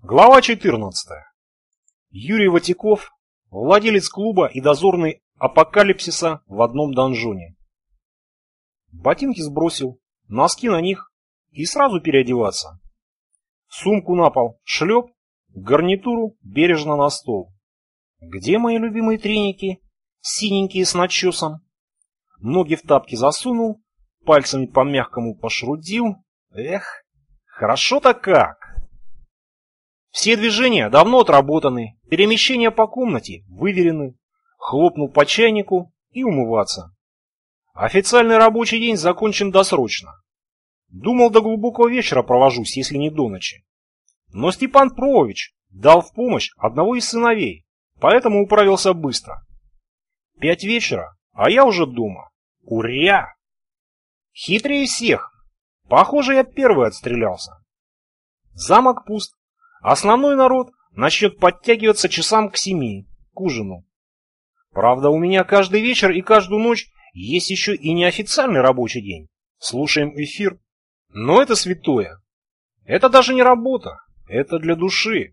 Глава 14. Юрий Ватяков, владелец клуба и дозорный апокалипсиса в одном донжоне. Ботинки сбросил, носки на них и сразу переодеваться. Сумку на пол шлеп, гарнитуру бережно на стол. Где мои любимые треники, синенькие с начесом? Ноги в тапки засунул, пальцами по мягкому пошрудил. Эх, хорошо-то как! Все движения давно отработаны, перемещения по комнате выверены. Хлопнул по чайнику и умываться. Официальный рабочий день закончен досрочно. Думал, до глубокого вечера провожусь, если не до ночи. Но Степан Провович дал в помощь одного из сыновей, поэтому управился быстро. 5 вечера, а я уже дома. Уря! Хитрее всех. Похоже, я первый отстрелялся. Замок пуст. Основной народ начнет подтягиваться часам к 7, к ужину. Правда, у меня каждый вечер и каждую ночь есть еще и неофициальный рабочий день. Слушаем эфир. Но это святое. Это даже не работа. Это для души.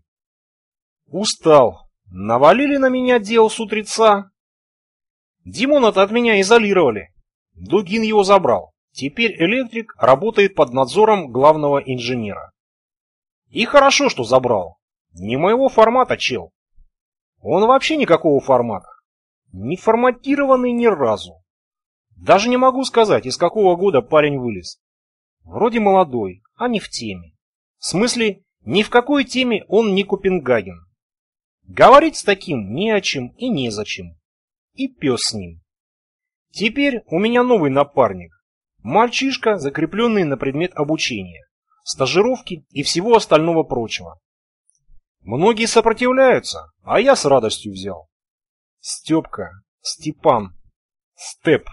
Устал. Навалили на меня дел с утреца. Димона-то от меня изолировали. Дугин его забрал. Теперь электрик работает под надзором главного инженера. И хорошо, что забрал. Не моего формата, чел. Он вообще никакого формата. Не форматированный ни разу. Даже не могу сказать, из какого года парень вылез. Вроде молодой, а не в теме. В смысле, ни в какой теме он не Копенгаген. Говорить с таким не о чем и незачем. И пес с ним. Теперь у меня новый напарник. Мальчишка, закрепленный на предмет обучения, стажировки и всего остального прочего. Многие сопротивляются, а я с радостью взял. Степка, Степан, Степ.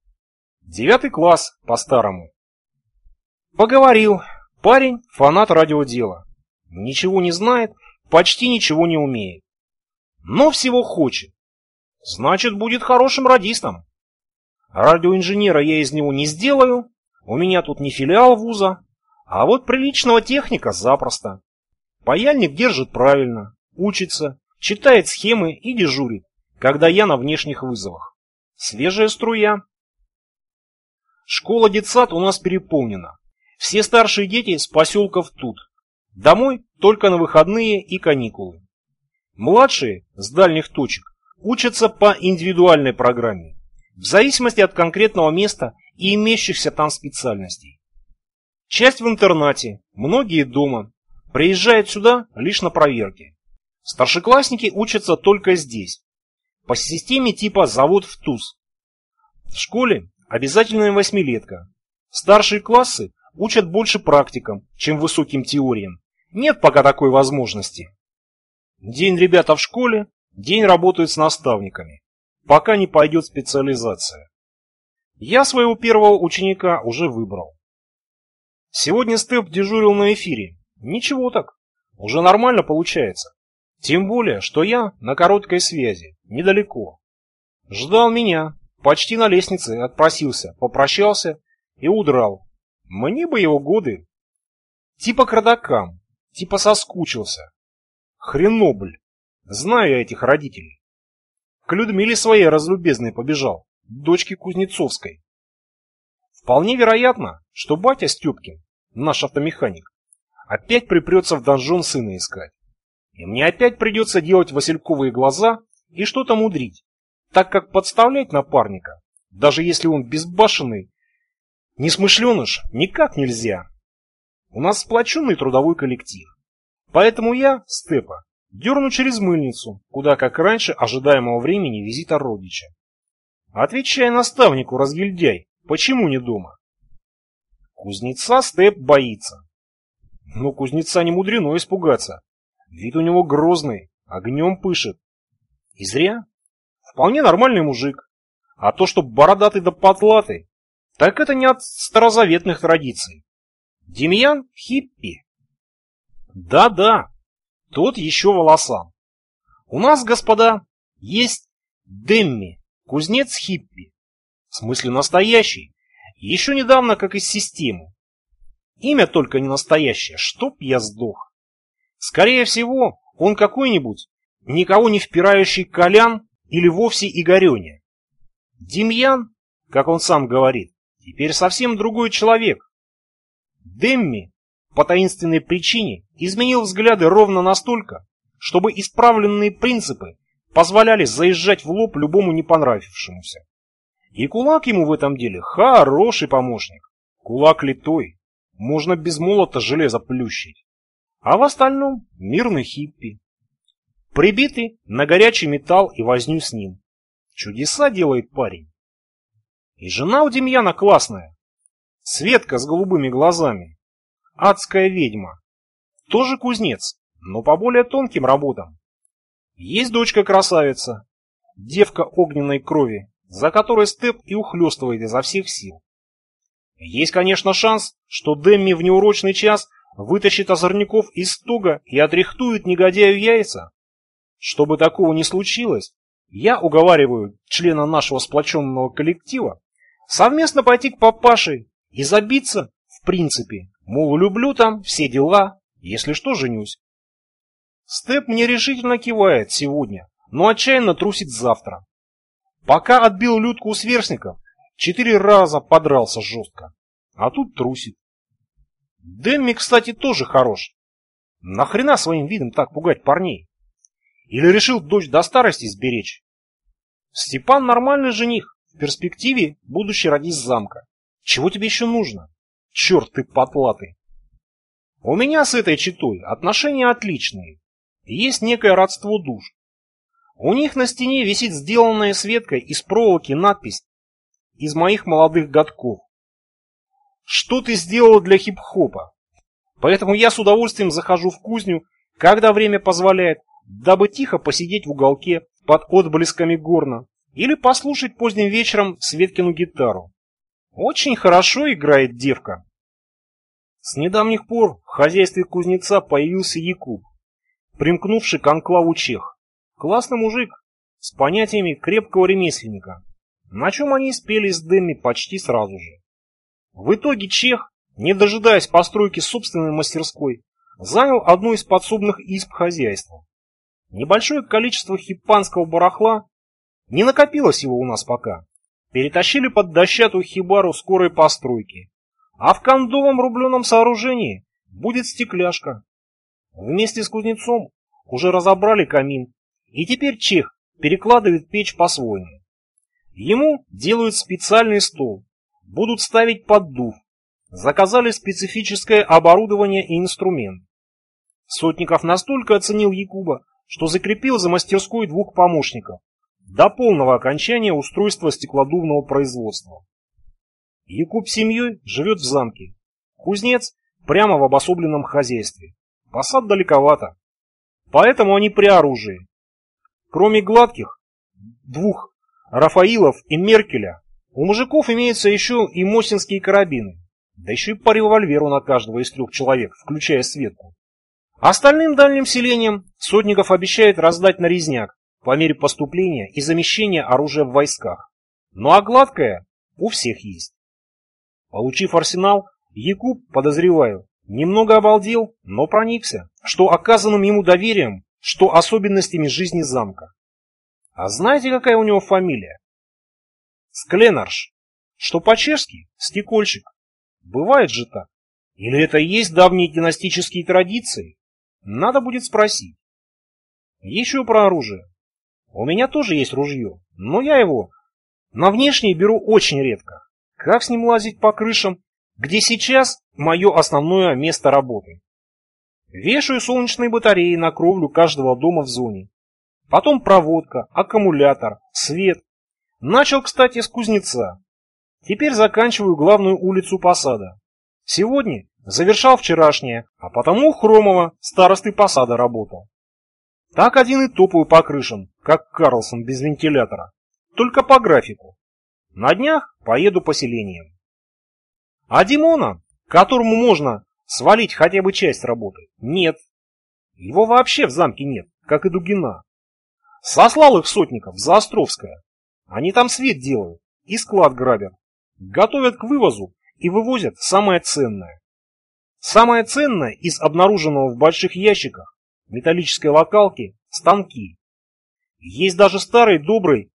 9 класс по-старому. Поговорил. Парень фанат радиодела. Ничего не знает, почти ничего не умеет. Но всего хочет. Значит, будет хорошим радистом. Радиоинженера я из него не сделаю. У меня тут не филиал вуза. А вот приличного техника запросто. Паяльник держит правильно, учится, читает схемы и дежурит, когда я на внешних вызовах. Свежая струя. Школа-детсад у нас переполнена. Все старшие дети с поселков тут. Домой только на выходные и каникулы. Младшие с дальних точек учатся по индивидуальной программе, в зависимости от конкретного места и имеющихся там специальностей. Часть в интернате, многие дома, приезжают сюда лишь на проверки. Старшеклассники учатся только здесь, по системе типа «завод в ТУЗ». В школе обязательная 8-летка. Старшие классы учат больше практикам, чем высоким теориям. Нет пока такой возможности. День ребята в школе, день работают с наставниками, пока не пойдет специализация. Я своего первого ученика уже выбрал. Сегодня Степ дежурил на эфире. Ничего так. Уже нормально получается. Тем более, что я на короткой связи, недалеко. Ждал меня. Почти на лестнице отпросился, попрощался и удрал. Мне бы его годы. Типа к родакам. Типа соскучился. Хренобль. Знаю я этих родителей. К Людмиле своей разлюбезной побежал. Дочке Кузнецовской. Вполне вероятно, что батя Степкин, наш автомеханик, опять припрется в донжон сына искать. И мне опять придется делать васильковые глаза и что-то мудрить, так как подставлять напарника, даже если он безбашенный, несмышленыш, никак нельзя. У нас сплоченный трудовой коллектив. Поэтому я, Степа, дерну через мыльницу, куда, как раньше, ожидаемого времени визита родича. Отвечай наставнику, разгильдяй, почему не дома? Кузнеца Степ боится. Но кузнеца не мудрено испугаться. Вид у него грозный, огнем пышет. И зря. Вполне нормальный мужик. А то, что бородатый да потлатый, так это не от старозаветных традиций. Демьян хиппи. Да-да, тот еще волосан. У нас, господа, есть Демми, кузнец хиппи. В смысле настоящий. Еще недавно как из системы. Имя только не настоящее, чтоб я сдох. Скорее всего, он какой-нибудь никого не впирающий Колян или вовсе Игореня. Демьян, как он сам говорит, теперь совсем другой человек. Демми по таинственной причине изменил взгляды ровно настолько, чтобы исправленные принципы позволяли заезжать в лоб любому не понравившемуся. И кулак ему в этом деле хороший помощник. Кулак литой, можно без молота железо плющить. А в остальном мирный хиппи. Прибитый на горячий металл и возню с ним. Чудеса делает парень. И жена у Демьяна классная. Светка с голубыми глазами. Адская ведьма. Тоже кузнец, но по более тонким работам. Есть дочка-красавица. Девка огненной крови, за которой Степ и ухлёстывает изо всех сил. Есть, конечно, шанс, что Демми в неурочный час вытащит озорников из стуга и отряхтует негодяю яйца. Чтобы такого не случилось, я уговариваю члена нашего сплоченного коллектива совместно пойти к папаше и забиться, в принципе, мол, люблю там, все дела, если что, женюсь. Степ мне решительно кивает сегодня, но отчаянно трусит завтра. Пока отбил Людку у сверстников, 4 раза подрался жестко, а тут трусит. Демми, кстати, тоже хорош. Нахрена своим видом так пугать парней? Или решил дочь до старости сберечь? Степан нормальный жених, в перспективе будущий радист замка. Чего тебе еще нужно? Черт ты потлатый. У меня с этой четой отношения отличные. Есть некое родство душ. У них на стене висит сделанная Светкой из проволоки надпись из моих молодых годков. Что ты сделал для хип-хопа? Поэтому я с удовольствием захожу в кузню, когда время позволяет, дабы тихо посидеть в уголке под отблесками горна или послушать поздним вечером Светкину гитару. Очень хорошо играет девка. С недавних пор в хозяйстве кузнеца появился Якуб, примкнувший к анклаву чех. Классный мужик, с понятиями крепкого ремесленника, на чем они спели с Демми почти сразу же. В итоге чех, не дожидаясь постройки собственной мастерской, занял одну из подсобных изб хозяйства. Небольшое количество хиппанского барахла, не накопилось его у нас пока, перетащили под дощатую хибару скорой постройки, а в кондовом рубленом сооружении будет стекляшка. Вместе с кузнецом уже разобрали камин, и теперь чех перекладывает печь по-своему. Ему делают специальный стол, будут ставить поддув, заказали специфическое оборудование и инструмент. Сотников настолько оценил Якуба, что закрепил за мастерской 2 помощников до полного окончания устройства стеклодувного производства. Якуб с семьей живет в замке, кузнец прямо в обособленном хозяйстве. Посад далековато, поэтому они при оружии. Кроме гладких 2 Рафаилов и Меркеля, у мужиков имеются еще и мосинские карабины, да еще и по револьверу на каждого из 3 человек, включая Светку. Остальным дальним селениям Сотников обещает раздать нарезняк по мере поступления и замещения оружия в войсках. Ну а гладкое у всех есть. Получив арсенал, Якуб, подозреваю, немного обалдел, но проникся, что оказанным ему доверием, что особенностями жизни замка. А знаете, какая у него фамилия? Скленарш, что по-чешски стекольщик. Бывает же так. Или это и есть давние династические традиции? Надо будет спросить. Еще про оружие. У меня тоже есть ружье, но я его на внешнее беру очень редко. Как с ним лазить по крышам, где сейчас мое основное место работы? Вешаю солнечные батареи на кровлю каждого дома в зоне. Потом проводка, аккумулятор, свет. Начал, кстати, с кузнеца. Теперь заканчиваю главную улицу посада. Сегодня завершал вчерашнее, а потому Хромова, старосты посада, работал. Так один и топаю по крышам, как Карлсон без вентилятора. Только по графику. На днях поеду по селениям. А Димона, которому можно свалить хотя бы часть работы, нет. Его вообще в замке нет, как и Дугина. Сослал их Сотников за Островское. Они там свет делают и склад грабят. Готовят к вывозу и вывозят самое ценное. Самое ценное из обнаруженного в больших ящиках металлической локалки – станки. Есть даже старый добрый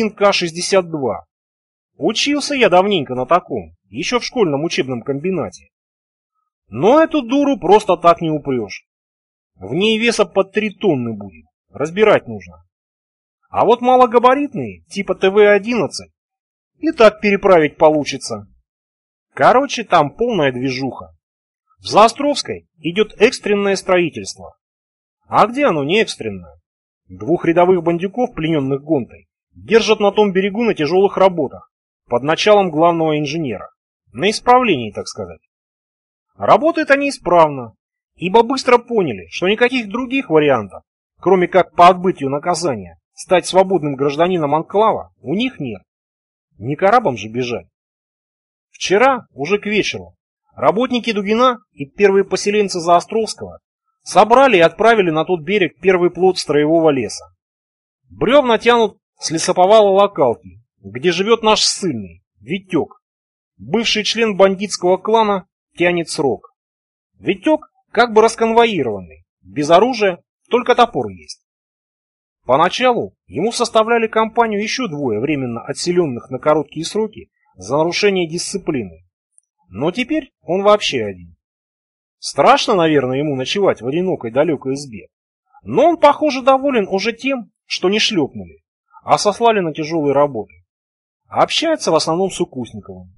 1К62. Учился я давненько на таком, еще в школьном учебном комбинате. Но эту дуру просто так не упрешь. В ней веса под 3 тонны будет, разбирать нужно. А вот малогабаритные, типа ТВ-11, и так переправить получится. Короче, там полная движуха. В Заостровской идет экстренное строительство. А где оно не экстренное? 2 рядовых бандюков, плененных Гонтой, держат на том берегу на тяжелых работах, под началом главного инженера. На исправлении, так сказать. Работают они исправно, ибо быстро поняли, что никаких других вариантов, кроме как по отбытию наказания, стать свободным гражданином анклава, у них нет. Не к арабам же бежать. Вчера, уже к вечеру, работники Дугина и первые поселенцы Заостровского собрали и отправили на тот берег первый плод строевого леса. Бревна тянут с лесоповала локалки, где живет наш ссыльный, Витек. Бывший член бандитского клана тянет срок. Витек как бы расконвоированный, без оружия, только топор есть. Поначалу ему составляли компанию еще 2 временно отселенных на короткие сроки за нарушение дисциплины. Но теперь он вообще один. Страшно, наверное, ему ночевать в одинокой далекой избе. Но он, похоже, доволен уже тем, что не шлепнули, а сослали на тяжелые работы. Общается в основном с Укусниковым.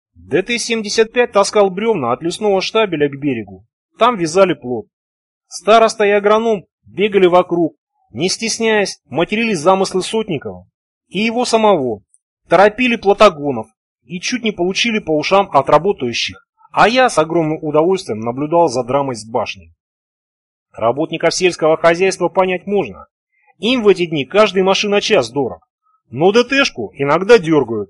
ДТ-75 таскал бревна от лесного штабеля к берегу. Там вязали плот. Староста и агроном бегали вокруг, не стесняясь, материли замыслы Сотникова и его самого, торопили плотогонов и чуть не получили по ушам от работающих, а я с огромным удовольствием наблюдал за драмой с башней. Работников сельского хозяйства понять можно. Им в эти дни каждый машина-час дорог, но ДТшку иногда дергают.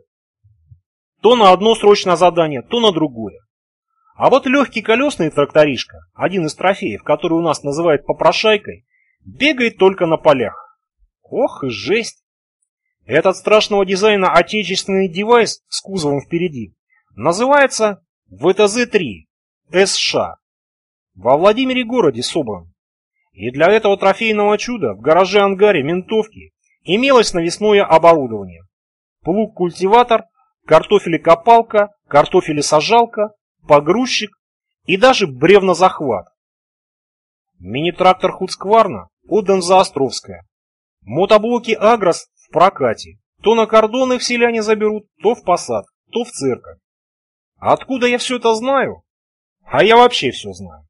То на одно срочное задание, то на другое. А вот легкий колесный тракторишка, один из трофеев, который у нас называют попрошайкой, бегает только на полях. Ох и жесть! Этот страшного дизайна отечественный девайс с кузовом впереди называется ВТЗ-3 СШ. Во Владимире городе собран. И для этого трофейного чуда в гараже-ангаре ментовки имелось навесное оборудование. Плуг-культиватор, картофелекопалка, картофелесажалка, погрузчик и даже бревнозахват. Мини-трактор Хуцкварна отдан за Островское. Мотоблоки Агрос в прокате. То на кордоны в селяне заберут, то в посад, то в церковь. Откуда я все это знаю? А я вообще все знаю.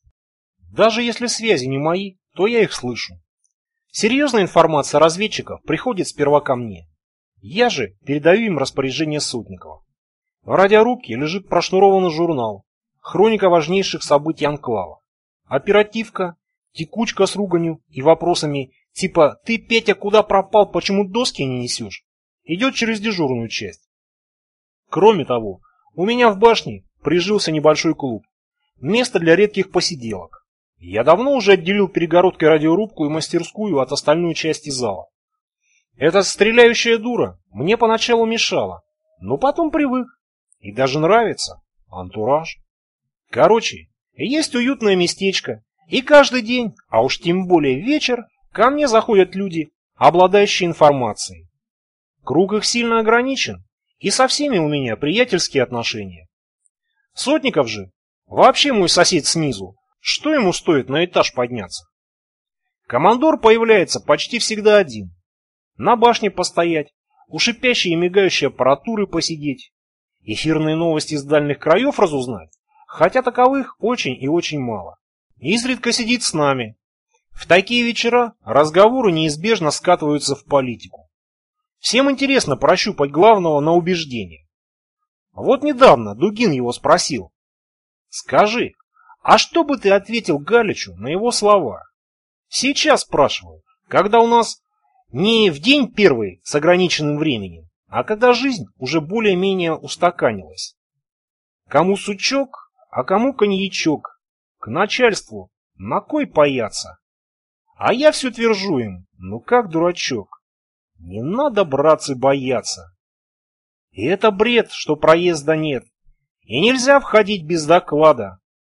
Даже если связи не мои, то я их слышу. Серьезная информация разведчиков приходит сперва ко мне. Я же передаю им распоряжение Сотникова. В радиорубке лежит прошнурованный журнал «Хроника важнейших событий анклава». Оперативка, текучка с руганью и вопросами типа «Ты, Петя, куда пропал, почему доски не несешь?» идет через дежурную часть. Кроме того, у меня в башне прижился небольшой клуб. Место для редких посиделок. Я давно уже отделил перегородкой радиорубку и мастерскую от остальной части зала. Эта стреляющая дура мне поначалу мешала, но потом привык. И даже нравится. Антураж. Короче, есть уютное местечко, и каждый день, а уж тем более вечер, ко мне заходят люди, обладающие информацией. Круг их сильно ограничен, и со всеми у меня приятельские отношения. Сотников же, вообще мой сосед снизу, что ему стоит на этаж подняться? Командор появляется почти всегда один. На башне постоять, у шипящей и мигающей аппаратуры посидеть, эфирные новости из дальних краев разузнать, хотя таковых очень и очень мало. Изредка сидит с нами. В такие вечера разговоры неизбежно скатываются в политику. Всем интересно прощупать главного на убеждение. Вот недавно Дугин его спросил: «Скажи, а что бы ты ответил Галичу на его слова?» Сейчас спрашиваю, когда у нас не в день первый с ограниченным временем, а когда жизнь уже более-менее устаканилась. Кому сучок, а кому коньячок. К начальству на кой паяться? А я все твержу им, ну как дурачок. Не надо, братцы, бояться. И это бред, что проезда нет. И нельзя входить без доклада.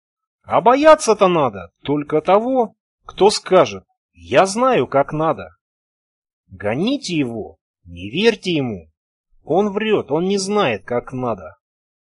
А бояться-то надо только того, кто скажет: «Я знаю, как надо». Гоните его, не верьте ему. Он врет, он не знает, как надо.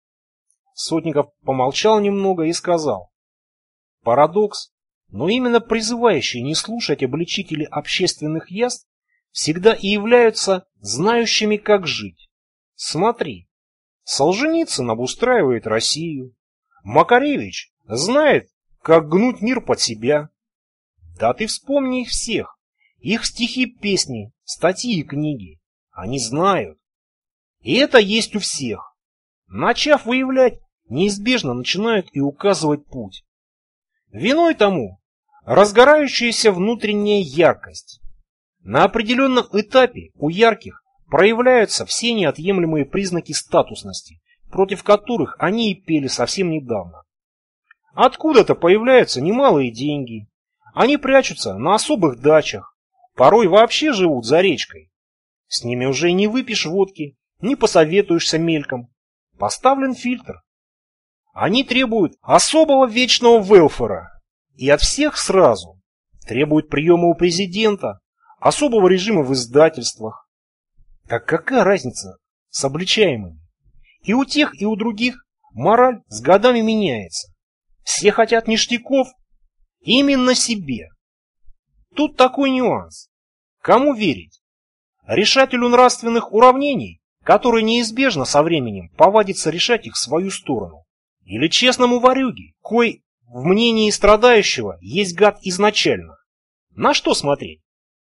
Сотников помолчал немного и сказал: парадокс, но именно призывающие не слушать обличители общественных яств всегда и являются знающими, как жить. Смотри, Солженицын обустраивает Россию, Макаревич знает, как гнуть мир под себя. Да ты вспомни их всех, их стихи, песни, статьи и книги. Они знают. И это есть у всех. Начав выявлять, неизбежно начинают и указывать путь. Виной тому разгорающаяся внутренняя яркость. На определенном этапе у ярких проявляются все неотъемлемые признаки статусности, против которых они и пели совсем недавно. Откуда-то появляются немалые деньги. Они прячутся на особых дачах, порой вообще живут за речкой. С ними уже не выпьешь водки, не посоветуешься мельком. Поставлен фильтр. Они требуют особого вечного велфера. И от всех сразу. Требуют приема у президента, особого режима в издательствах. Так какая разница с обличаемыми? И у тех, и у других мораль с годами меняется. Все хотят ништяков именно себе. Тут такой нюанс. Кому верить? Решателю нравственных уравнений, который неизбежно со временем повадится решать их в свою сторону? Или честному ворюге, кой в мнении страдающего есть гад изначально? На что смотреть?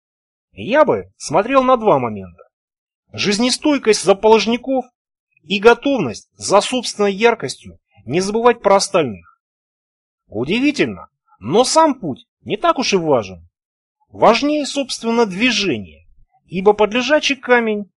Я бы смотрел на два момента. Жизнестойкость заположников и готовность за собственной яркостью не забывать про остальных. Удивительно, но сам путь не так уж и важен. Важнее, собственно, движение, ибо под лежачий камень.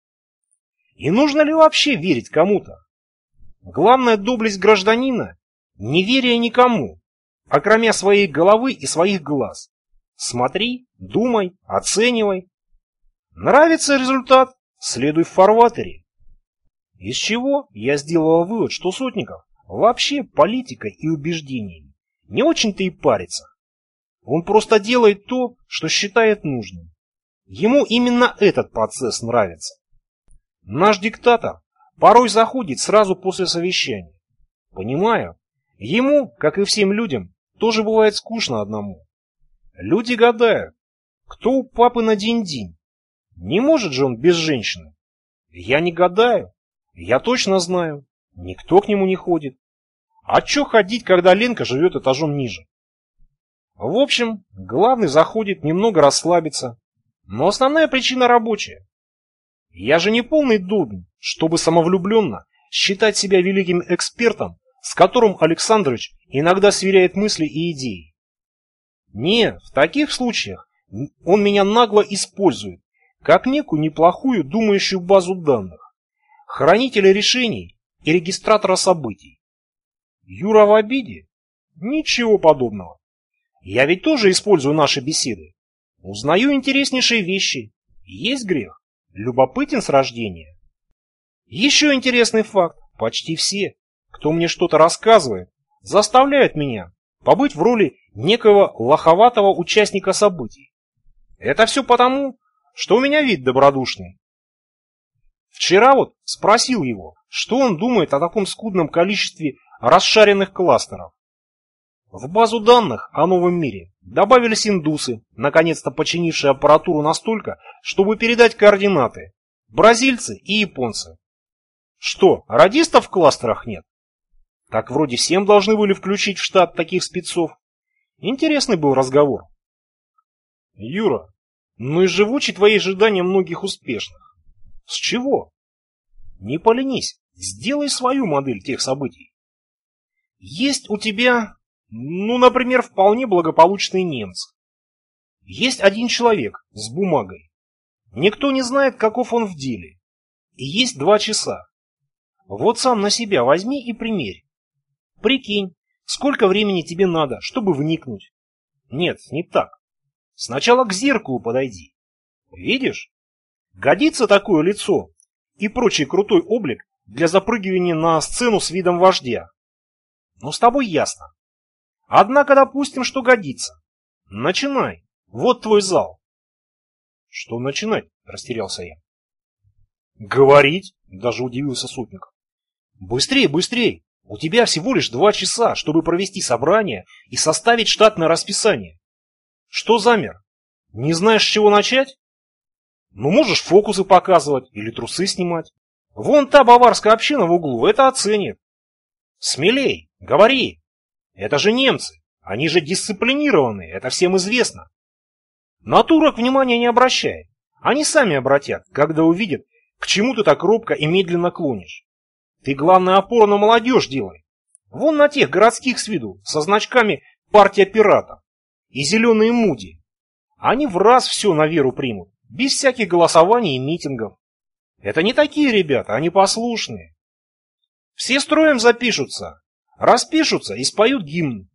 И нужно ли вообще верить кому-то? Главная доблесть гражданина – неверие никому, окромя своей головы и своих глаз. Смотри, думай, оценивай. Нравится результат – следуй в фарватере. Из чего я сделал вывод, что Сотников вообще политикой и убеждениями не очень-то и парится. Он просто делает то, что считает нужным. Ему именно этот процесс нравится. Наш диктатор порой заходит сразу после совещания. Понимаю, ему, как и всем людям, тоже бывает скучно одному. Люди гадают, кто у папы на динь-динь. Не может же он без женщины. Я не гадаю, я точно знаю, никто к нему не ходит. А чё ходить, когда Ленка живет этажом ниже? В общем, главный заходит немного расслабиться, но основная причина рабочая. Я же не полный дурень, чтобы самовлюбленно считать себя великим экспертом, с которым Александрович иногда сверяет мысли и идеи. Не, в таких случаях он меня нагло использует, как некую неплохую думающую базу данных, хранителя решений и регистратора событий. Юра в обиде? Ничего подобного. Я ведь тоже использую наши беседы. Узнаю интереснейшие вещи. Есть грех. Любопытен с рождения. Еще интересный факт. Почти все, кто мне что-то рассказывает, заставляют меня побыть в роли некого лоховатого участника событий. Это все потому, что у меня вид добродушный. Вчера вот спросил его, что он думает о таком скудном количестве расшаренных кластеров. В базу данных о новом мире добавились индусы, наконец-то починившие аппаратуру настолько, чтобы передать координаты, бразильцы и японцы. Что, радистов в кластерах нет? Так вроде всем должны были включить в штат таких спецов. Интересный был разговор. Юра, ну и живучи твои ожидания многих успешных. С чего? Не поленись, сделай свою модель тех событий. Есть у тебя, например, вполне благополучный немец. Есть один человек с бумагой. Никто не знает, каков он в деле. И есть 2 часа. Вот сам на себя возьми и примерь. Прикинь, сколько времени тебе надо, чтобы вникнуть. Нет, не так. Сначала к зеркалу подойди. Видишь? Годится такое лицо и прочий крутой облик для запрыгивания на сцену с видом вождя. Но с тобой ясно. Однако допустим, что годится. Начинай. Вот твой зал. Что начинать? Растерялся я. Говорить? Даже удивился сотник. Быстрей, быстрей. У тебя всего лишь 2 часа, чтобы провести собрание и составить штатное расписание. Что замер? Не знаешь, с чего начать? Ну, можешь фокусы показывать или трусы снимать. Вон та баварская община в углу это оценит. Смелей, говори. Это же немцы. Они же дисциплинированные, это всем известно. На турок внимания не обращай. Они сами обратят, когда увидят, к чему ты так робко и медленно клонишь. Ты, главное, опору на молодежь делай. Вон на тех городских с виду, со значками «Партия пиратов» и «Зеленые муди». Они в раз все на веру примут, без всяких голосований и митингов. Это не такие ребята, они послушные. Все строем запишутся, распишутся и споют гимн.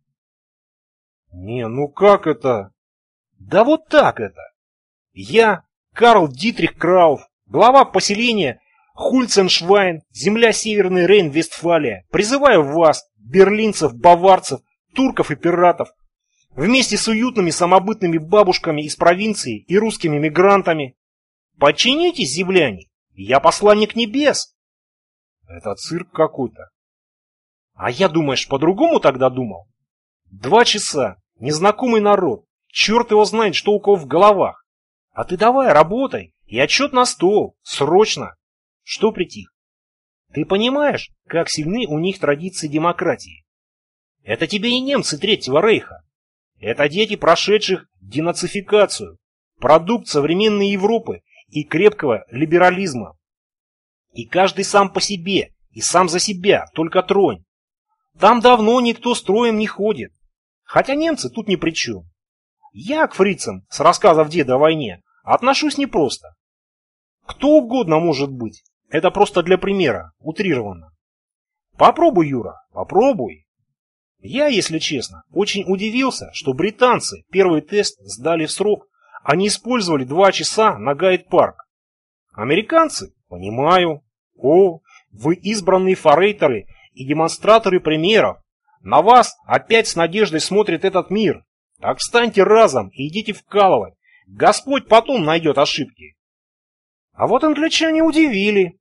Не, ну как это? Да вот так это. Я, Карл Дитрих Крауф, глава поселения Хульценшвайн, земля Северный Рейн-Вестфалия, призываю вас, берлинцев, баварцев, турков и пиратов, вместе с уютными самобытными бабушками из провинции и русскими мигрантами. Подчинитесь, земляне, я посланник небес. Это цирк какой-то. А я, думаешь, по-другому тогда думал? 2 часа, незнакомый народ, черт его знает, что у кого в головах. А ты давай, работай, и отчет на стол, срочно. Что притих? Ты понимаешь, как сильны у них традиции демократии? Это тебе не немцы Третьего Рейха. Это дети, прошедших денацификацию, продукт современной Европы и крепкого либерализма. И каждый сам по себе, и сам за себя, только тронь. Там давно никто строем не ходит. Хотя немцы тут ни при чем. Я к фрицам с рассказов деда о войне отношусь непросто. Кто угодно может быть. Это просто для примера, утрированно. Попробуй, Юра, попробуй. Я, если честно, очень удивился, что британцы первый тест сдали в срок, а не использовали 2 часа на гайд-парк. Американцы? Понимаю. О, вы избранные форейтеры и демонстраторы примеров. На вас опять с надеждой смотрит этот мир. Так встаньте разом и идите вкалывать. Господь потом найдет ошибки. А вот англичане удивили.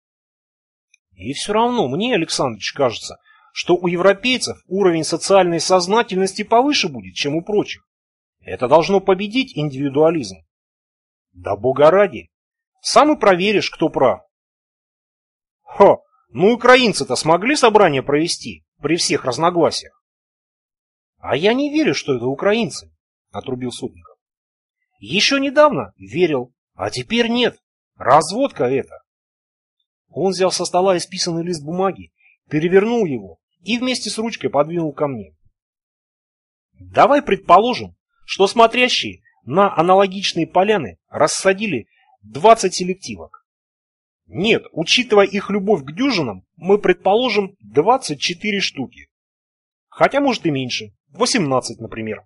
И все равно мне, Александрович, кажется, что у европейцев уровень социальной сознательности повыше будет, чем у прочих. Это должно победить индивидуализм. Да бога ради. Сам и проверишь, кто прав. Хо, ну украинцы-то смогли собрание провести при всех разногласиях? А я не верю, что это украинцы, отрубил Сотников. Еще недавно верил, а теперь нет. Разводка это. Он взял со стола исписанный лист бумаги, перевернул его и вместе с ручкой подвинул ко мне. Давай предположим, что смотрящие на аналогичные поляны рассадили 20 селективок. Нет, учитывая их любовь к дюжинам, мы предположим 24 штуки. Хотя может и меньше, 18, например.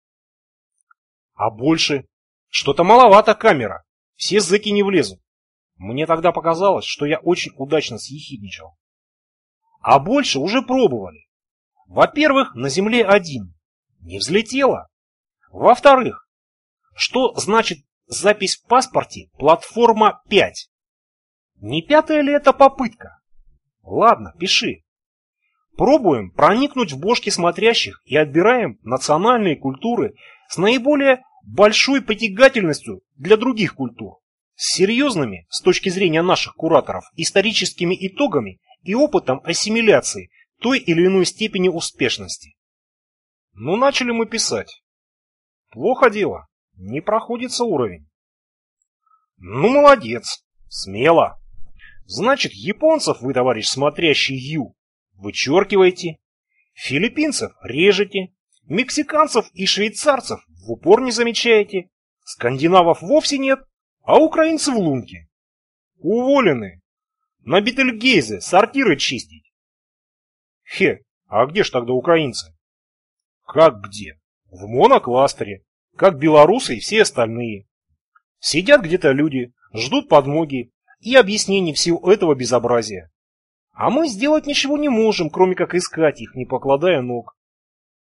А больше? Что-то маловато камера, все зэки не влезут. Мне тогда показалось, что я очень удачно съехидничал. А больше уже пробовали. Во-первых, на Земле 1. Не взлетело. Во-вторых, что значит запись в паспорте платформа 5? Не 5-я ли это попытка? Ладно, пиши. Пробуем проникнуть в бошки смотрящих и отбираем национальные культуры с наиболее большой притягательностью для других культур. С серьезными, с точки зрения наших кураторов, историческими итогами и опытом ассимиляции той или иной степени успешности. Ну, начали мы писать. Плохо дело, не проходится уровень. Ну, молодец, смело. Значит, японцев вы, товарищ смотрящий Ю, вычеркиваете, филиппинцев режете, мексиканцев и швейцарцев в упор не замечаете, скандинавов вовсе нет, а украинцы в лунке. Уволены. На Бетельгейзе сортиры чистить. Хе, а где ж тогда украинцы? Как где? В монокластере, как белорусы и все остальные. Сидят где-то люди, ждут подмоги и объяснений всего этого безобразия. А мы сделать ничего не можем, кроме как искать их, не покладая ног.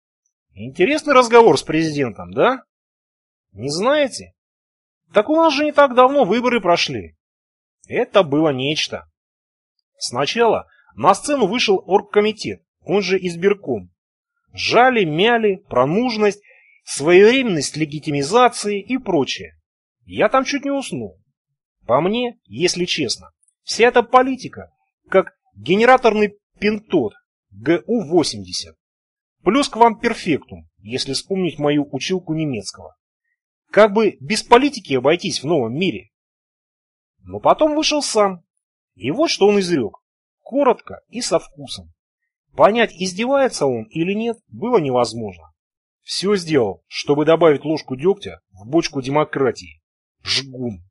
Интересный разговор с президентом, да? Не знаете? Так у нас же не так давно выборы прошли. Это было нечто. Сначала на сцену вышел оргкомитет, он же избирком. Жали, мяли про нужность, своевременность легитимизации и прочее. Я там чуть не уснул. По мне, если честно, вся эта политика, как генераторный пентод ГУ-80, плюс квамперфектум, если вспомнить мою училку немецкого. Как бы без политики обойтись в новом мире. Но потом вышел сам. И вот что он изрек. Коротко и со вкусом. Понять, издевается он или нет, было невозможно. Все сделал, чтобы добавить ложку дегтя в бочку демократии. Жгун.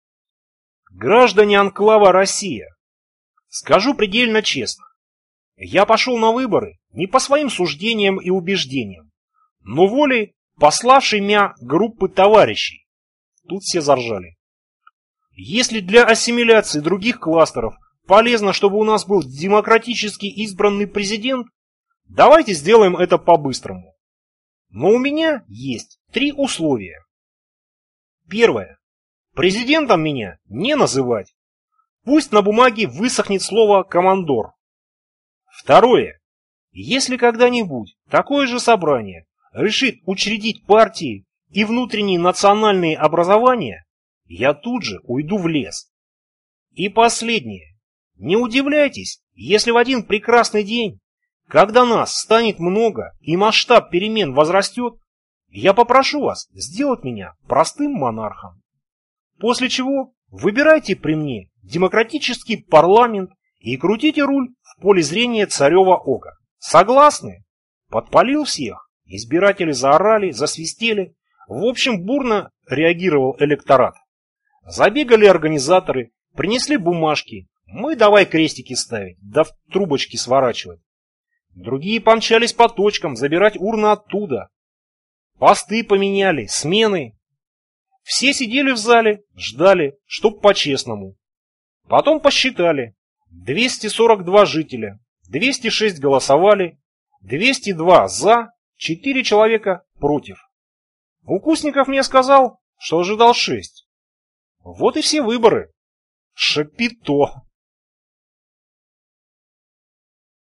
Граждане анклава Россия, скажу предельно честно. Я пошел на выборы не по своим суждениям и убеждениям, но волей пославшей меня группы товарищей. Тут все заржали. Если для ассимиляции других кластеров полезно, чтобы у нас был демократически избранный президент, давайте сделаем это по-быстрому. Но у меня есть 3 условия. Первое. Президентом меня не называть. Пусть на бумаге высохнет слово «командор». Второе. Если когда-нибудь такое же собрание решит учредить партии и внутренние национальные образования, я тут же уйду в лес. И последнее. Не удивляйтесь, если в один прекрасный день, когда нас станет много и масштаб перемен возрастет, я попрошу вас сделать меня простым монархом. После чего выбирайте при мне демократический парламент и крутите руль в поле зрения царева ока. Согласны? Подпалил всех. Избиратели заорали, засвистели. В общем, бурно реагировал электорат. Забегали организаторы, принесли бумажки. Мы давай крестики ставить, да в трубочки сворачивать. Другие помчались по точкам, забирать урны оттуда. Посты поменяли, смены. Все сидели в зале, ждали, чтоб по-честному. Потом посчитали. 242 жителя, 206 голосовали, 202 за, 4 человека против. Укусников мне сказал, что ожидал 6. Вот и все выборы. Шапито.